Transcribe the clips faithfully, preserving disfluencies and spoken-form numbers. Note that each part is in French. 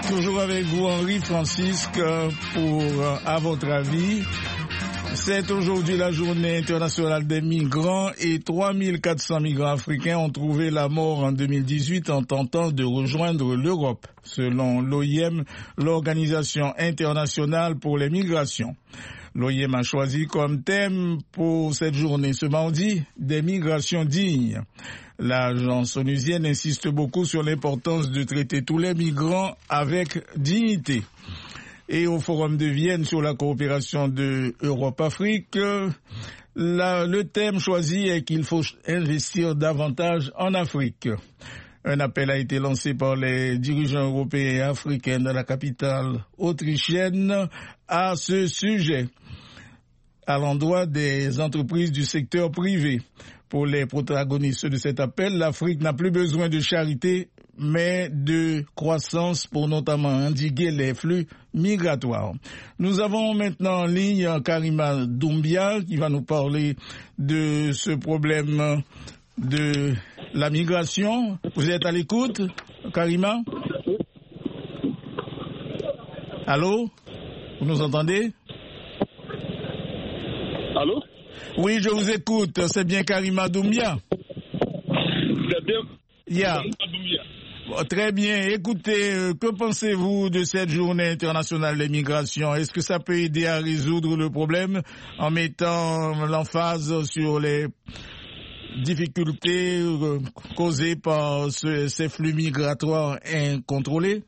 Toujours avec vous, Henri Francisque, pour À votre avis. C'est aujourd'hui la journée internationale des migrants et trois mille quatre cents migrants africains ont trouvé la mort en deux mille dix-huit en tentant de rejoindre l'Europe, selon l'O I M, l'Organisation internationale pour les migrations. L'O I M a choisi comme thème pour cette journée ce mardi des migrations dignes. L'agence onusienne insiste beaucoup sur l'importance de traiter tous les migrants avec dignité. Et au Forum de Vienne sur la coopération de Europe-Afrique, la, le thème choisi est qu'il faut investir davantage en Afrique. Un appel a été lancé par les dirigeants européens et africains dans la capitale autrichienne à ce sujet, à l'endroit des entreprises du secteur privé. Pour les protagonistes de cet appel, l'Afrique n'a plus besoin de charité, mais de croissance pour notamment endiguer les flux migratoires. Nous avons maintenant en ligne Karima Doumbia qui va nous parler de ce problème de la migration. Vous êtes à l'écoute, Karima? Allô? Vous nous entendez? Allô? Oui, je vous écoute. C'est bien Karima Doumbia? C'est bien. Yeah. Bon, très bien. Écoutez, euh, que pensez-vous de cette journée internationale des migrations? Est-ce que ça peut aider à résoudre le problème en mettant l'emphase sur les difficultés euh, causées par ce, ces flux migratoires incontrôlés?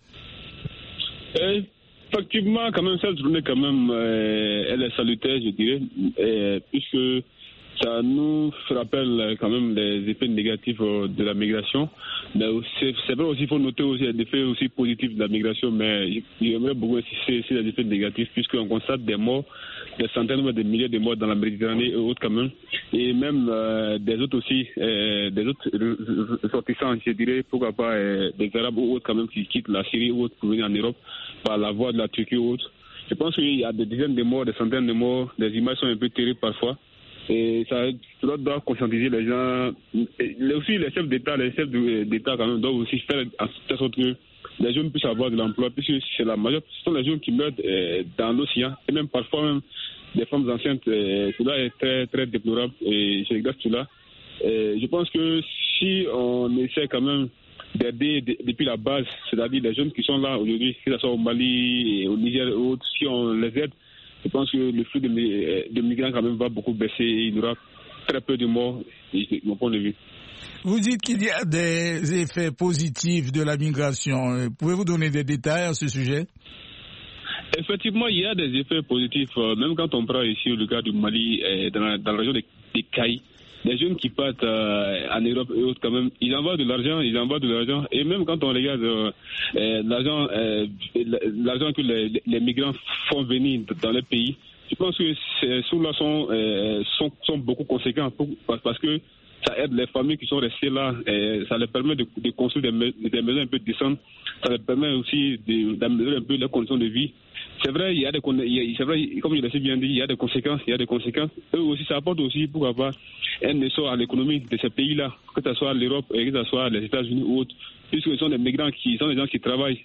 Euh, effectivement, quand même, cette journée, quand même, euh, elle est salutaire, je dirais, euh, puisque ça nous rappelle quand même les effets négatifs de la migration. Mais c'est, c'est vrai aussi, il faut noter aussi les effets aussi positifs de la migration, mais j'aimerais beaucoup insister sur les effets négatifs, puisqu'on constate des morts, des centaines ou des milliers de morts dans la Méditerranée et autres quand même, et même euh, des autres aussi, euh, des autres ressortissants, je dirais, pourquoi pas euh, des Arabes ou autres quand même qui quittent la Syrie ou autres pour venir en Europe par la voie de la Turquie ou autres. Je pense qu'il y a des dizaines de morts, des centaines de morts, des images sont un peu terribles parfois. Et ça, ça doit conscientiser les gens. Et aussi, les chefs d'État, les chefs d'État quand même doivent aussi faire en sorte que les jeunes puissent avoir de l'emploi, puisque c'est la majeure, ce sont les jeunes qui meurent euh, dans l'océan, et même parfois même des femmes enceintes. Euh, cela est très très déplorable et je regrette cela. Euh, je pense que si on essaie quand même d'aider de, depuis la base, c'est-à-dire les jeunes qui sont là aujourd'hui, que ce soit au Mali, au Niger et autres, si on les aide, je pense que le flux de, de migrants quand même va beaucoup baisser et il y aura très peu de morts, de mon point de vue. Vous dites qu'il y a des effets positifs de la migration. Pouvez-vous donner des détails à ce sujet? Effectivement, il y a des effets positifs. Même quand on prend ici le cas du Mali, dans la, dans la région des, des Cailles, les jeunes qui partent euh, en Europe et autres quand même, ils envoient de l'argent, ils envoient de l'argent. Et même quand on regarde euh, euh, l'argent, euh, l'argent que les, les migrants font venir dans les pays, je pense que ces sous-là sont, euh, sont, sont beaucoup conséquents pour, parce que ça aide les familles qui sont restées là, et ça leur permet de, de construire des, des maisons un peu décentes, ça leur permet aussi de, d'améliorer un peu leurs conditions de vie. C'est vrai, il y a des, c'est vrai, comme je l'ai bien dit, il y a des conséquences, il y a des conséquences. Eux aussi, ça apporte aussi, pourquoi pas, un essor à l'économie de ces pays-là, que ce soit l'Europe et que ce soit les États-Unis ou autres, puisque ce sont des migrants qui sont des gens qui travaillent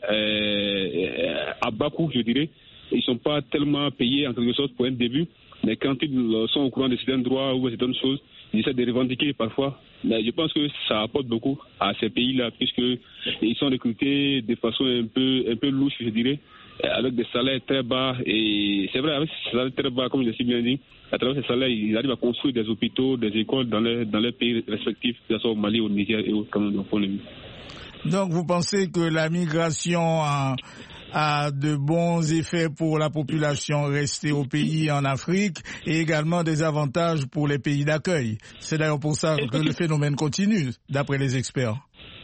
euh, à bas coût, je dirais. Ils ne sont pas tellement payés en quelque sorte pour un début, mais quand ils sont au courant de certains droits ou de certaines choses, ils essaient de revendiquer parfois. Mais je pense que ça apporte beaucoup à ces pays-là, puisqu'ils sont recrutés de façon un peu, un peu louche, je dirais, avec des salaires très bas. Et c'est vrai, avec ces salaires très bas, comme je l'ai si bien dit, à travers ces salaires, ils arrivent à construire des hôpitaux, des écoles dans les, dans les pays respectifs, que ce soit au Mali, au Niger et autres, comme on point de vue. Donc vous pensez que la migration a, a de bons effets pour la population restée au pays en Afrique et également des avantages pour les pays d'accueil. C'est d'ailleurs pour ça que le phénomène continue, d'après les experts.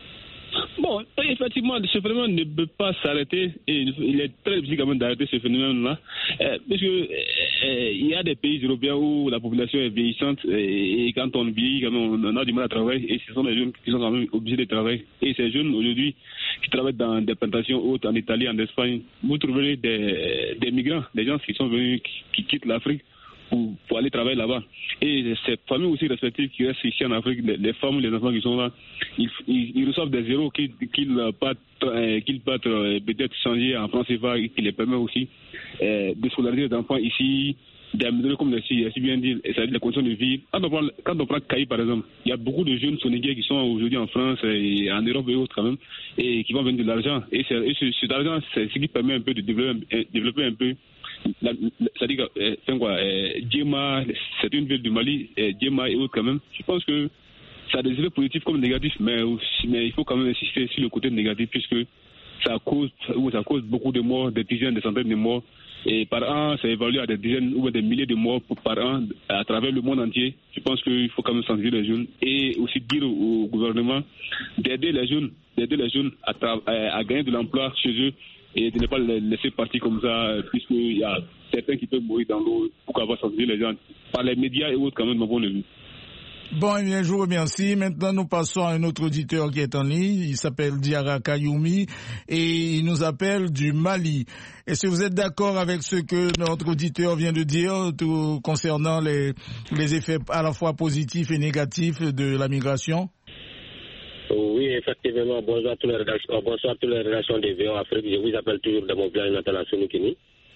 Bon, effectivement, ce phénomène ne peut pas s'arrêter et il est très difficile quand même d'arrêter ce phénomène-là, euh, parce que euh, il y a des pays européens où la population est vieillissante et, et quand on vieillit, quand même, on a du mal à travailler et ce sont les jeunes qui sont quand même obligés de travailler. Et ces jeunes aujourd'hui qui travaillent dans des plantations hautes en Italie, en Espagne, vous trouverez des, des migrants, des gens qui sont venus, qui, qui quittent l'Afrique pour, pour aller travailler là-bas. Et ces familles aussi respectives qui restent ici en Afrique, les, les femmes, les enfants qui sont là, ils, ils, ils reçoivent des zéros qu'ils qu'ils partent, euh, qu'ils partent euh, peut-être changer en francs C F A, qui les permet aussi euh, de scolariser les enfants ici, d'améliorer, comme l'a si bien dit, c'est-à-dire les conditions de vie. Quand on prend, quand on prend Caï, par exemple, il y a beaucoup de jeunes sénégalais qui sont aujourd'hui en France et en Europe et autres quand même, et qui vont vendre de l'argent. Et, c'est, et ce, cet argent, c'est ce qui permet un peu de développer, développer un peu. C'est-à-dire que, euh, quoi, euh, Djema, c'est une ville du Mali, euh, Djema et autres quand même. Je pense que ça a des effets positifs comme négatifs, mais, aussi, mais il faut quand même insister sur le côté négatif, puisque ça cause, ça cause beaucoup de morts, des dizaines, des centaines de morts. Et par an, ça évalue à des dizaines ou des milliers de morts par an à travers le monde entier. Je pense qu'il faut quand même sensibiliser les jeunes et aussi dire au gouvernement d'aider les jeunes, d'aider les jeunes à, tra- à gagner de l'emploi chez eux et de ne pas les laisser partir comme ça, puisqu'il y a certains qui peuvent mourir dans l'eau pour avoir sensibilisé les gens par les médias et autres quand même, de mon point de vue. Bon, eh bien, je vous remercie. Maintenant, nous passons à un autre auditeur qui est en ligne. Il s'appelle Diarra Kayoumi et il nous appelle du Mali. Est-ce que vous êtes d'accord avec ce que notre auditeur vient de dire tout, concernant les, les effets à la fois positifs et négatifs de la migration? Oui, effectivement. Bonsoir à tous les rédactions, bonsoir à toutes les rédactions des V O Afrique. Je vous appelle toujours de mon village natal à Sounikouni.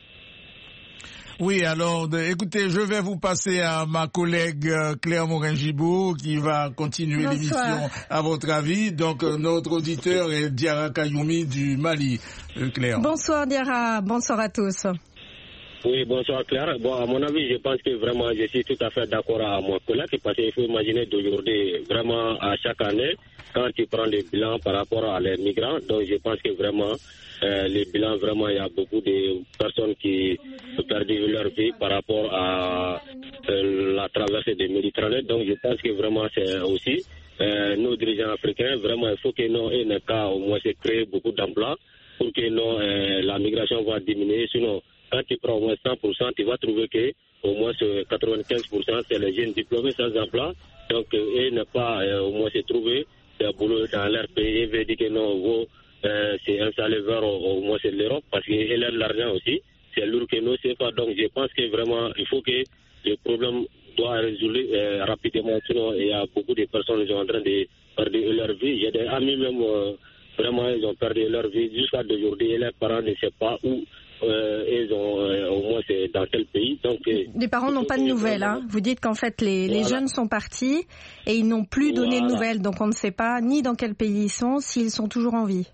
Oui, alors, de, écoutez, je vais vous passer à ma collègue euh, Claire Morin-Gibault qui va continuer l'émission à votre avis. Donc, euh, notre auditeur est Diarra Kayoumi du Mali. Euh, Claire. Bonsoir Diarra, bonsoir à tous. Oui, bonsoir Claire. Bon, à mon avis, je pense que vraiment, je suis tout à fait d'accord à mon collègue parce qu'il faut imaginer d'aujourd'hui, vraiment, à chaque année, quand tu prends les bilans par rapport à les migrants, donc je pense que vraiment, euh, les bilans, vraiment, il y a beaucoup de personnes qui ont perdu leur vie par rapport à euh, la traversée des Méditerranée. Donc je pense que vraiment, c'est aussi euh, nos dirigeants africains, vraiment, il faut que nos N K au moins se créent beaucoup d'emplois pour que non, euh, la migration va diminuer. Sinon, quand tu prends au moins cent pour cent, tu vas trouver que au moins quatre-vingt-quinze pour cent, c'est les jeunes diplômés sans emploi. Donc, et ne pas euh, au moins se trouver un boulot dans leur pays et veut dire que non, vous, euh, c'est installé vers au, au moins c'est l'Europe parce qu'ils ont l'argent aussi. C'est lourd que nous, c'est pas. Donc, je pense que vraiment, il faut que le problème doit résoudre euh, rapidement. Sinon, il y a beaucoup de personnes qui sont en train de perdre leur vie. J'ai des amis même, euh, vraiment, ils ont perdu leur vie jusqu'à aujourd'hui et leurs parents ne savent pas où. Euh, ils ont euh, au moins c'est dans quel pays. Donc euh, les parents n'ont pas de nouvelles. Hein. Vous dites qu'en fait les, voilà. les jeunes sont partis et ils n'ont plus donné voilà. de nouvelles. Donc on ne sait pas ni dans quel pays ils sont, s'ils sont toujours en vie.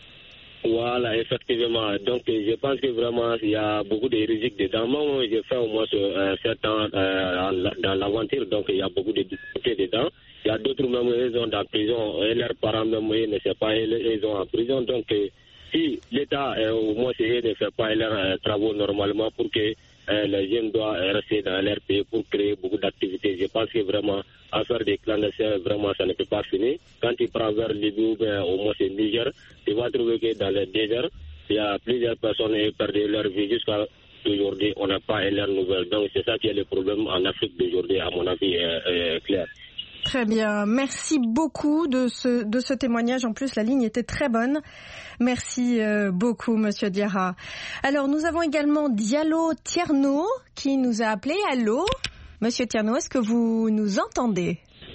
Voilà, effectivement. Donc je pense que vraiment il y a beaucoup de risques dedans. Moi, j'ai fait au moins un certain euh, dans l'aventure. Donc il y a beaucoup de difficultés dedans. Il y a d'autres même ils sont dans prison et leurs parents même ils ne savent pas ils sont en prison. Donc euh, si l'État, euh, au moins, ne fait pas leurs euh, travaux normalement pour que euh, les jeunes doivent rester dans leur pays pour créer beaucoup d'activités, je pense que vraiment, à faire des clandestins, vraiment, ça ne peut pas finir. Quand tu prends vers Libye, ben, au moins c'est Niger, tu vas trouver que dans le désert, il y a plusieurs personnes qui ont perdu leur vie jusqu'à aujourd'hui, on n'a pas leurs nouvelles. Donc c'est ça qui est le problème en Afrique d'aujourd'hui, à mon avis, euh, euh, clair. Très bien. Merci beaucoup de ce, de ce témoignage. En plus, la ligne était très bonne. Merci euh, beaucoup, Monsieur Diarra. Alors, nous avons également Diallo Tierno qui nous a appelé. Allô, Monsieur Tierno, est-ce que vous nous entendez?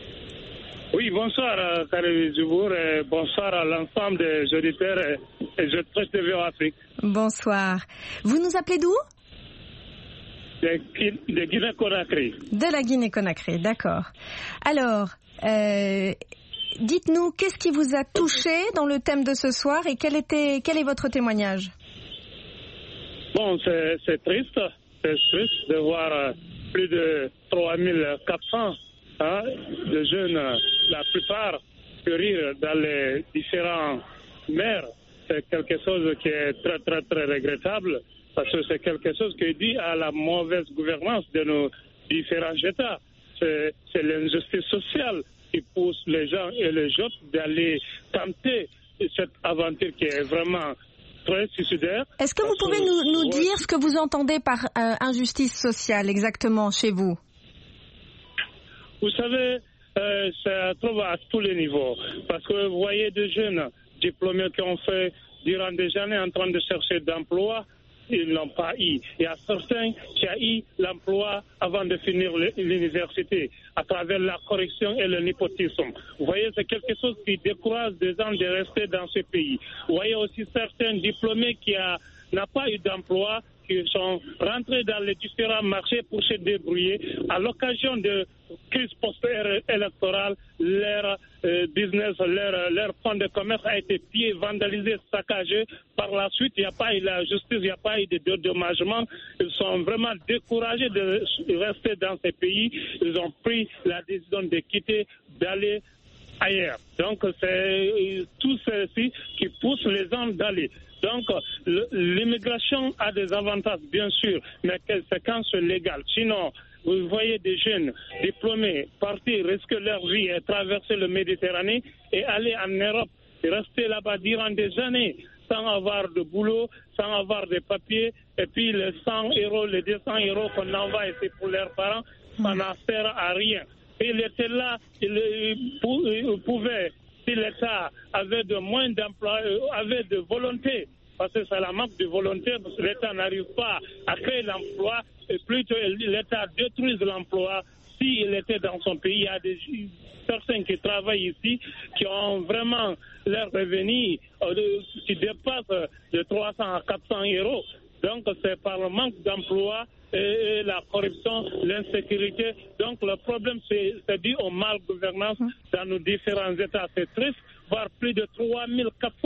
Oui, bonsoir, Karel Djibour, et bonsoir à l'ensemble des auditeurs et, et je traite de V O Afrique. Bonsoir. Vous nous appelez d'où? De, de Guinée-Conakry. De la Guinée-Conakry, d'accord. Alors, euh, dites-nous, qu'est-ce qui vous a touché dans le thème de ce soir et quel, était, quel est votre témoignage? Bon, c'est, c'est triste, c'est triste de voir plus de trois mille quatre cents hein, de jeunes, la plupart, périr dans les différents mers. C'est quelque chose qui est très, très, très regrettable. Parce que c'est quelque chose qui est dû à la mauvaise gouvernance de nos différents États. C'est, c'est l'injustice sociale qui pousse les gens et les jeunes d'aller tenter cette aventure qui est vraiment très suicidaire. Est-ce que vous pouvez nous, nous dire ce que vous entendez par euh, injustice sociale exactement chez vous? Vous savez, euh, ça trouve à tous les niveaux. Parce que vous voyez des jeunes diplômés qui ont fait durant des années en train de chercher d'emploi. ils n'ont pas eu. Il y a certains qui ont eu l'emploi avant de finir l'université, à travers la corruption et le népotisme. Vous voyez, c'est quelque chose qui décourage des gens de rester dans ce pays. Vous voyez aussi certains diplômés qui n'ont pas eu d'emploi, qui sont rentrés dans les différents marchés pour se débrouiller. À l'occasion de crise post-électorale, leur euh, business, leur, leur fonds de commerce a été pillé, vandalisé, saccagé. Par la suite, il n'y a pas eu la justice, il n'y a pas eu de dédommagement. Ils sont vraiment découragés de rester dans ces pays. Ils ont pris la décision de quitter, d'aller ailleurs. Donc, c'est tout ceci qui pousse les gens d'aller. Donc, l'immigration a des avantages, bien sûr, mais c'est quand c'est légal. Sinon, vous voyez des jeunes diplômés partir, risquer leur vie et traverser le Méditerranée et aller en Europe, et rester là-bas durant des années sans avoir de boulot, sans avoir de papiers, et puis les cent euros, les deux cents euros qu'on envoie ici pour leurs parents, ça n'en sert à rien. Et il était là, il pouvait, si l'État avait de moins d'emplois, avait de volonté, parce que c'est la manque de volonté, parce que l'État n'arrive pas à créer l'emploi, et plutôt l'État détruise l'emploi. S'il était dans son pays, il y a des personnes qui travaillent ici, qui ont vraiment leurs revenus qui dépassent de trois cents à quatre cents euros. Donc c'est par le manque d'emploi et la corruption, l'insécurité. Donc le problème, c'est, c'est dû au mal gouvernance dans nos différents États. C'est triste, voire plus de trois mille quatre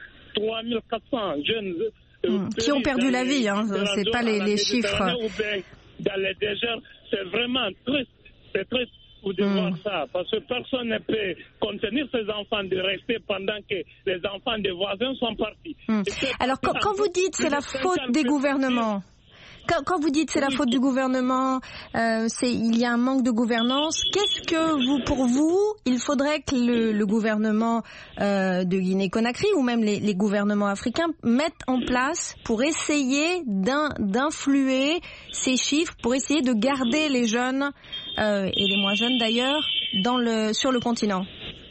cents jeunes euh, mmh. qui ont perdu la vie. Hein. C'est pas les, les chiffres. Dans les déserts, c'est vraiment triste. C'est triste de mmh. voir ça, parce que personne ne peut contenir ces enfants de rester pendant que les enfants des voisins sont partis. Mmh. Alors quand, quand vous dites c'est la faute des gouvernements, Quand, quand vous dites c'est la faute du gouvernement, euh, c'est il y a un manque de gouvernance. Qu'est-ce que vous, pour vous, il faudrait que le, le gouvernement euh, de Guinée-Conakry ou même les, les gouvernements africains mettent en place pour essayer d'in, d'influer ces chiffres, pour essayer de garder les jeunes euh, et les moins jeunes d'ailleurs dans le sur le continent?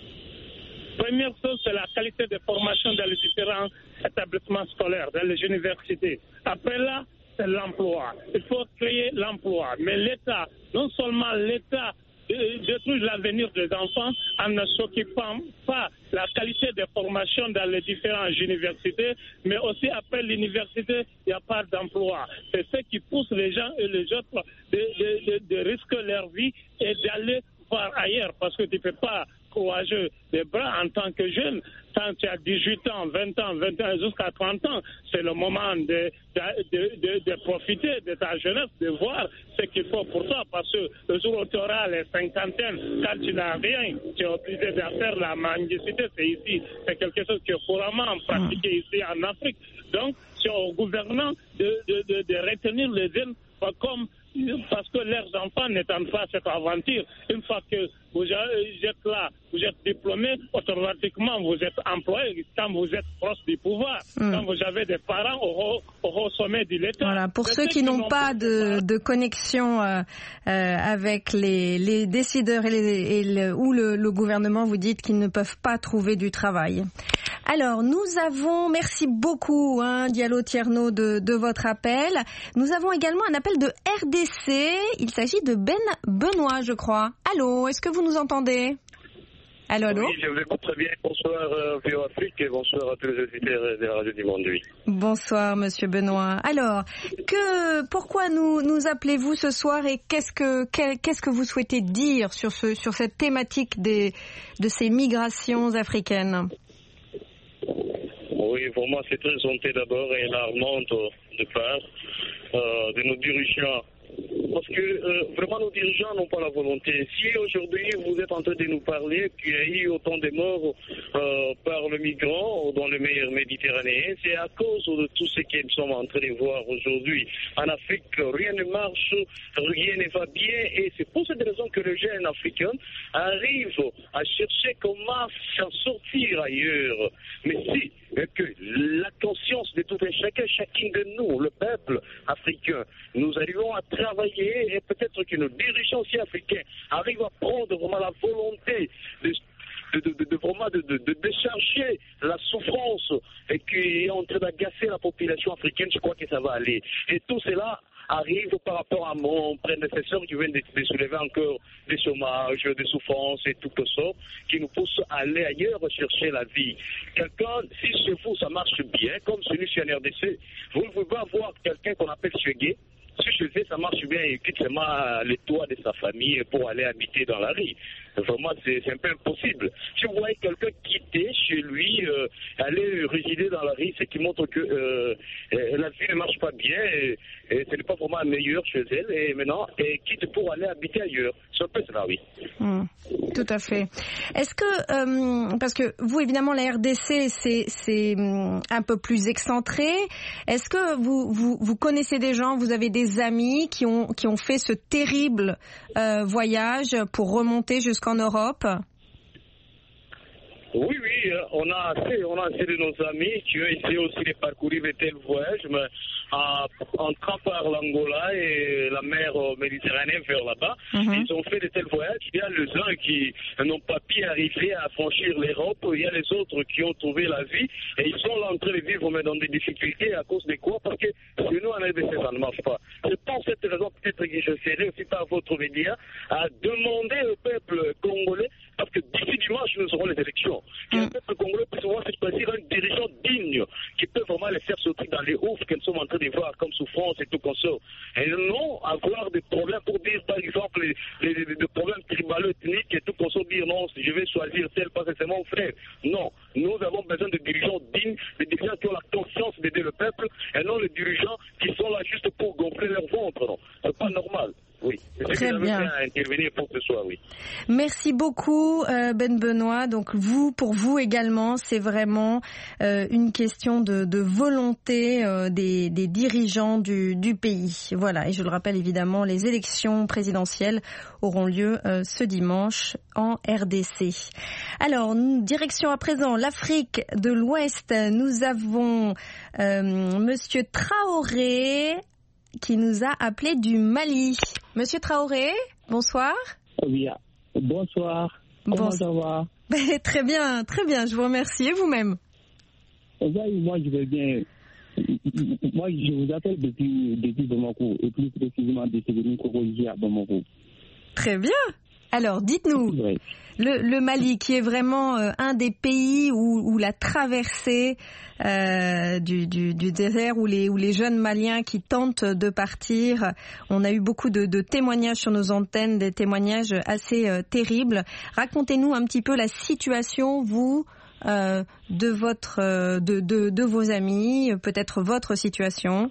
Première chose, c'est la qualité de formation dans les différents établissements scolaires, dans les universités. Après là, c'est l'emploi. Il faut créer l'emploi. Mais l'État, non seulement l'État détruit l'avenir des enfants en ne s'occupant pas de la qualité de formation dans les différentes universités, mais aussi après l'université, il n'y a pas d'emploi. C'est ce qui pousse les gens et les autres de, de, de, de risquer leur vie et d'aller voir ailleurs, parce que tu ne peux pas courager les bras en tant que jeune. Quand tu as dix-huit ans, vingt ans, vingt ans jusqu'à trente ans, c'est le moment de, de, de, de profiter de ta jeunesse, de voir ce qu'il faut pour toi, parce que le jour où tu auras les cinquantaines, quand tu n'as rien, tu es obligé de faire la mendicité. C'est ici, c'est quelque chose qui est couramment pratiqué ici en Afrique. Donc, c'est aux gouvernants de, de, de, de retenir les jeunes comme parce que leurs enfants n'étendent pas cette aventure. Une fois que vous êtes là, vous êtes diplômé, automatiquement vous êtes employé quand vous êtes proche du pouvoir, mmh. quand vous avez des parents au, au, au sommet de l'État. Voilà, pour ceux qui n'ont pas de, de connexion euh, euh, avec les, les décideurs et, les, et le, ou le, le gouvernement, vous dites qu'ils ne peuvent pas trouver du travail. Alors, nous avons, merci beaucoup, hein, Diallo Tierno, de, de votre appel. Nous avons également un appel de R D C. Il s'agit de Ben Benoît, je crois. Allô, est-ce que vous nous entendez? Allô, allô? Oui, je vous écoute très bien. Bonsoir, euh, V O Afrique, et bonsoir à tous les auditeurs de la radio du monde, oui. Bonsoir, monsieur Benoît. Alors, que, pourquoi nous, nous appelez-vous ce soir et qu'est-ce que, quel, qu'est-ce que vous souhaitez dire sur ce, sur cette thématique des, de ces migrations africaines? Oui, pour moi, c'est très honteux d'abord et alarmant de part euh, de nos dirigeants. Parce que euh, vraiment nos dirigeants n'ont pas la volonté. Si aujourd'hui vous êtes en train de nous parler qu'il y a eu autant de morts euh, par le migrant dans le mer Méditerranéen, c'est à cause de tout ce que nous sommes en train de voir aujourd'hui. En Afrique, rien ne marche, rien ne va bien, et c'est pour cette raison que les jeunes africains arrivent à chercher comment s'en sortir ailleurs. Mais si que la conscience de tout un chacun, chacun de nous, le peuple africain, nous arrivons à travailler et peut-être que nos dirigeants aussi africains arrivent à prendre vraiment la volonté de de, de, de, de vraiment de, de, de décharger la souffrance et qui est en train d'agacer la population africaine, je crois que ça va aller. Et tout cela arrive par rapport à mon prédécesseur qui vient de, de soulever encore des chômages, des souffrances et tout ça, qui nous pousse à aller ailleurs chercher la vie. Quelqu'un, si chez vous ça marche bien, comme celui chez N R D C, vous ne pouvez pas avoir quelqu'un qu'on appelle Chegué. Si je fais, ça marche bien, il quitte seulement les toits de sa famille pour aller habiter dans la rue. Vraiment, c'est un peu impossible. Si vous voyez quelqu'un quitter chez lui, euh, aller résider dans la rue, c'est qui montre que euh, la vie ne marche pas bien et, et ce n'est pas vraiment meilleur chez elle. Et maintenant, elle quitte pour aller habiter ailleurs. C'est un peu cela, oui. Mmh, tout à fait. Est-ce que, euh, parce que vous, évidemment, la R D C, c'est un peu plus excentré. Est-ce que vous, vous, vous connaissez des gens, vous avez des amis qui ont, qui ont fait ce terrible euh, voyage pour remonter jusqu'en Europe? Oui, oui, on a assez, on a assez de nos amis qui ont essayé aussi de parcourir de tels voyages, mais en entrant par l'Angola et la mer Méditerranée vers là-bas, mm-hmm. ils ont fait de tels voyages. Il y a les uns qui n'ont pas pu arriver à franchir l'Europe, il y a les autres qui ont trouvé la vie et ils sont là en train de vivre mais dans des difficultés à cause de quoi? Parce que chez nous en R D C ça ne marche pas. C'est pour cette raison peut-être que je serai aussi par votre média à demander au peuple congolais, parce que d'ici dimanche nous aurons les élections, que le peuple congolais puisse voir se choisir un dirigeant digne qui peut vraiment les faire sortir dans les oufs que nous sommes en train de voir comme souffrance et tout comme ça. Et non avoir des problèmes pour dire par exemple les, les, les, les problèmes tribalo-ethniques et tout comme ça, dire non, je vais choisir tel parce que c'est mon frère. Non, nous avons besoin de dirigeants dignes, de dirigeants qui ont la conscience d'aider le peuple et non les dirigeants qui sont là juste pour gonfler leur ventre. Non, c'est pas normal. Oui, très bien. À intervenir pour que ce soit, oui. Merci beaucoup, euh, Ben Benoît. Donc vous, pour vous également, c'est vraiment euh, une question de, de volonté euh, des, des dirigeants du, du pays. Voilà. Et je le rappelle évidemment, les élections présidentielles auront lieu euh, ce dimanche en R D C. Alors, direction à présent l'Afrique de l'Ouest. Nous avons euh, Monsieur Traoré, qui nous a appelé du Mali. Monsieur Traoré, bonsoir. Oui, bonsoir. Comment bon... ça va? Très bien, très bien, je vous remercie. Et vous-même? Moi, je vais bien. Moi, je vous appelle depuis, depuis Bamako, et plus précisément de Sévénie Koroji à Bamako. Très bien. Alors, dites-nous, oui. le, le Mali, qui est vraiment euh, un des pays où, où la traversée euh, du, du, du désert, où les, où les jeunes Maliens qui tentent de partir, on a eu beaucoup de, de témoignages sur nos antennes, des témoignages assez euh, terribles. Racontez-nous un petit peu la situation, vous, euh, de, votre, euh, de, de, de vos amis, peut-être votre situation.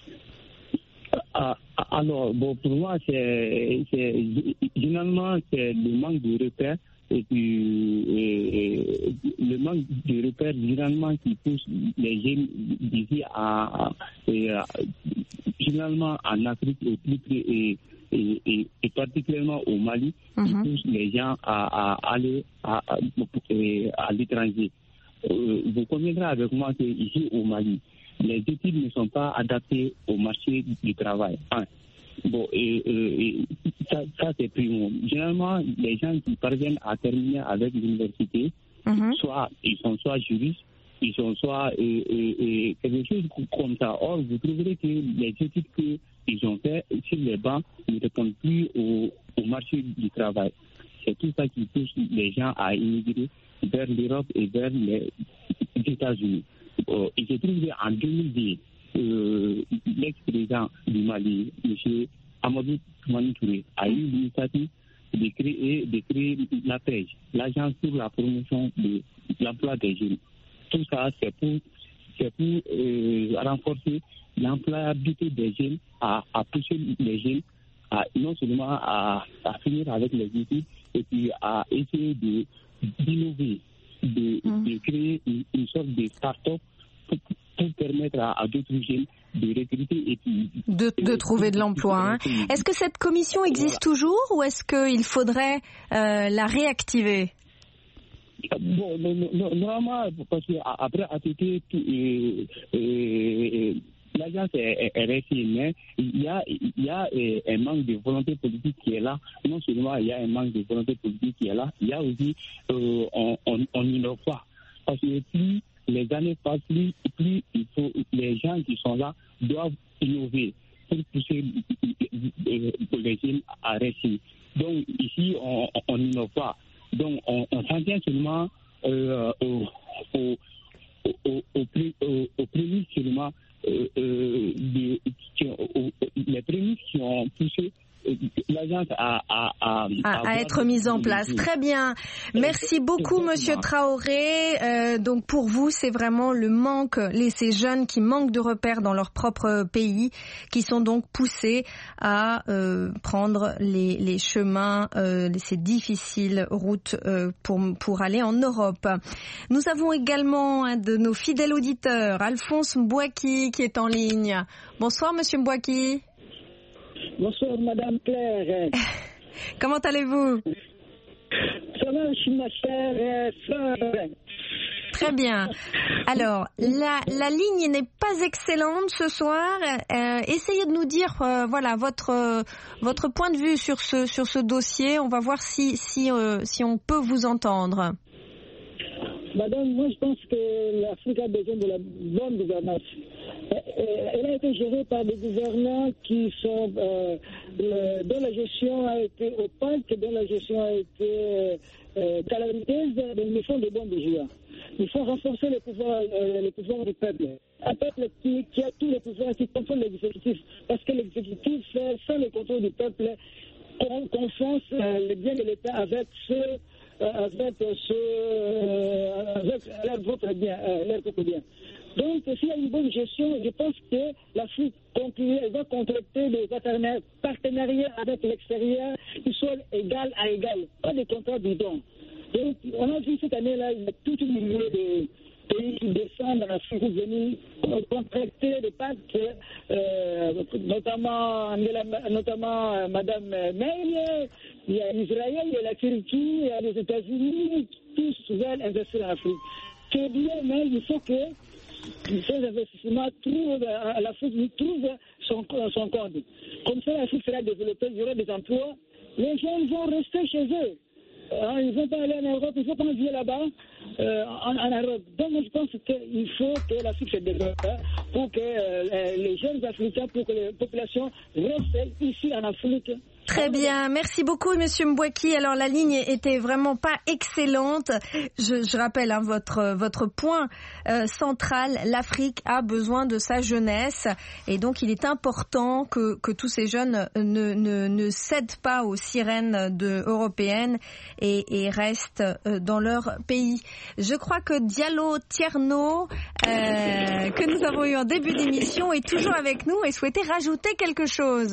Ah, alors, bon, pour moi, c'est, c'est généralement c'est le manque de repères et puis et, et, le manque de repères généralement qui pousse les jeunes d'ici à, et, à généralement en Afrique et plus et, et, et, et particulièrement au Mali, mm-hmm. qui pousse les gens à, à aller à, à, à l'étranger. Euh, vous conviendrez avec moi qu'ici au Mali, les études ne sont pas adaptées au marché du travail. Hein. Bon, et, et, et ça, ça c'est primo. Généralement, les gens qui parviennent à terminer avec l'université, mm-hmm. soit ils sont soit juristes, ils sont soit et, et, et quelque chose comme ça. Or, vous trouverez que les études qu'ils ont fait sur les bancs ne répondent plus au, au marché du travail. C'est tout ça qui pousse les gens à immigrer vers l'Europe et vers les États-Unis. Euh, il se trouve qu'en deux mille dix, euh, l'ex-président du Mali, M. Amadou Toumani Touré, a eu l'initiative de créer, de créer l'APEJ, l'Agence pour la promotion de l'emploi des jeunes. Tout ça, c'est pour, c'est pour euh, renforcer l'employabilité des jeunes, à, à pousser les jeunes à, non seulement à, à finir avec les études, et puis à essayer de, d'innover, de, mmh. de créer une, une sorte de start-up pour, pour permettre à, à d'autres jeunes de recruter et puis de, de trouver de l'emploi. Hein. Est-ce que cette commission existe voilà. toujours ou est-ce qu'il faudrait euh, la réactiver? Bon, normalement, parce qu'après A T T, euh, euh, là, l'agence est, est réussie, mais il y a, il y a un manque de volonté politique qui est là. Non seulement il y a un manque de volonté politique qui est là, il y a aussi, euh, on, on, on n'innove pas. Parce que plus les années passent, plus, plus il faut, les gens qui sont là doivent innover pour pousser le régime à réussir. Donc ici, on n'innove pas. Donc on, on s'en tient seulement euh, au, au, au, au, au, au prémices seulement, euh, euh, de, qui, au, les prémices qui ont poussé l'agence à, à, à, à, à être mise en place. Très bien. Merci beaucoup, Monsieur Traoré. Euh, donc pour vous, c'est vraiment le manque, les, ces jeunes qui manquent de repères dans leur propre pays, qui sont donc poussés à euh, prendre les, les chemins, euh, ces difficiles routes euh, pour, pour aller en Europe. Nous avons également un de nos fidèles auditeurs, Alphonse Mbouaki, qui est en ligne. Bonsoir, Monsieur Mbouaki. Bonsoir, Madame Claire. Comment allez-vous? Ça va, je suis ma chère sœur. Très bien. Alors, la, la ligne n'est pas excellente ce soir. Euh, essayez de nous dire, euh, voilà, votre euh, votre point de vue sur ce sur ce dossier. On va voir si si euh, si on peut vous entendre. Madame, moi je pense que l'Afrique a besoin de la bonne gouvernance. Elle a été gérée par des gouvernants qui sont euh, le, dont la gestion a été opaque, dont la gestion a été euh, calamiteuse, mais ils font des bons désirs. Il faut renforcer les pouvoirs, euh, les pouvoirs du peuple. Un peuple qui, qui a tous les pouvoirs, qui contrôle l'exécutif. Parce que l'exécutif, sans le contrôle du peuple, confond euh, les biens de l'État avec ceux avec ce euh, avec leur propre bien, euh, leur propre bien. Donc, s'il y a une bonne gestion, je pense que l'Afrique va contracter des partenariats avec l'extérieur qui soient égal à égal, pas des contrats bidons. Donc, on a vu cette année-là, il y a toute une milliers de pays qui descendent en Afrique pour venir contracter des pactes, euh, notamment, notamment euh, Madame May, il y a Israël, il y a la Turquie, il y a les États-Unis, tous veulent investir en Afrique. C'est bien, mais il faut que ces investissements trouvent, l'Afrique trouve son, son compte. Comme ça, l'Afrique sera développée, il y aura des emplois. Les gens vont rester chez eux. Ils ne vont pas aller en Europe, il ne faut pas en vivre là-bas, euh, en, en Europe. Donc, je pense qu'il faut que l'Afrique se développe pour que euh, les jeunes Africains, pour que les populations restent ici en Afrique. Très bien, merci beaucoup Monsieur Mbouaki. Alors la ligne était vraiment pas excellente. Je, je rappelle hein, votre votre point euh, central. L'Afrique a besoin de sa jeunesse et donc il est important que que tous ces jeunes ne ne, ne cèdent pas aux sirènes de, européennes et, et restent euh, dans leur pays. Je crois que Diallo Tierno, euh, que nous avons eu en début d'émission, est toujours avec nous et souhaitait rajouter quelque chose.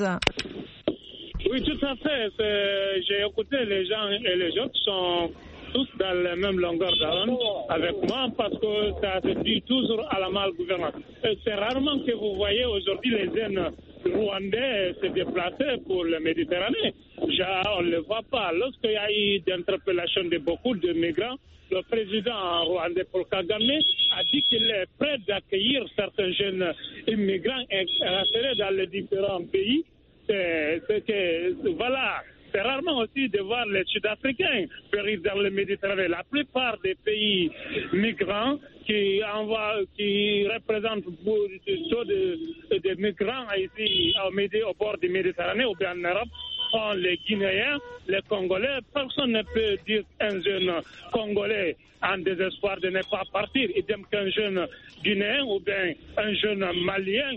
Oui, tout à fait. C'est... J'ai écouté les gens et les autres sont tous dans la même longueur d'onde avec moi parce que ça se dit toujours à la malgouvernance. C'est rarement que vous voyez aujourd'hui les jeunes rwandais se déplacer pour la Méditerranée. On ne le voit pas. Lorsqu'il y a eu d'interpellation de beaucoup de migrants, le président rwandais Paul Kagame a dit qu'il est prêt d'accueillir certains jeunes immigrants insérés dans les différents pays. C'est, c'est que, voilà, c'est rarement aussi de voir les Sud-Africains périr dans le Méditerranée. La plupart des pays migrants qui envoient, qui représentent beaucoup de, de migrants ici au, au bord du Méditerranée ou bien en Europe sont les Guinéens, les Congolais. Personne ne peut dire un jeune Congolais en désespoir de ne pas partir. Idem qu'un jeune Guinéen ou bien un jeune Malien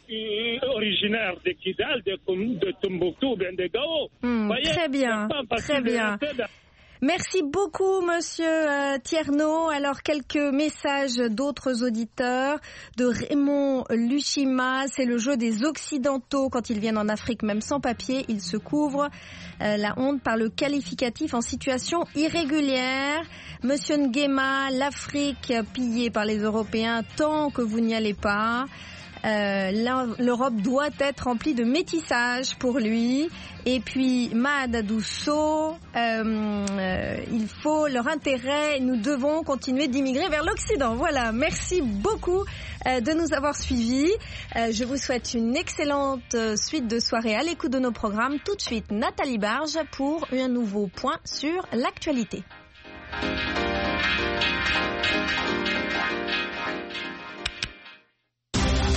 originaire de Kidal, de, de Tombouctou, bien de Gao. Mmh, Voyez, très bien, très bien. Merci beaucoup, Monsieur euh, Tierno. Alors, quelques messages d'autres auditeurs. De Raymond Luchima, c'est le jeu des Occidentaux. Quand ils viennent en Afrique, même sans papier, ils se couvrent euh, la honte par le qualificatif en situation irrégulière. Monsieur Nguema, l'Afrique pillée par les Européens tant que vous n'y allez pas. Euh, l'Europe doit être remplie de métissage pour lui. Et puis Mahadadousso, euh, euh, il faut leur intérêt, nous devons continuer d'immigrer vers l'Occident. Voilà, merci beaucoup euh, de nous avoir suivis. Euh, je vous souhaite une excellente euh, suite de soirée à l'écoute de nos programmes. Tout de suite, Nathalie Barge pour un nouveau point sur l'actualité.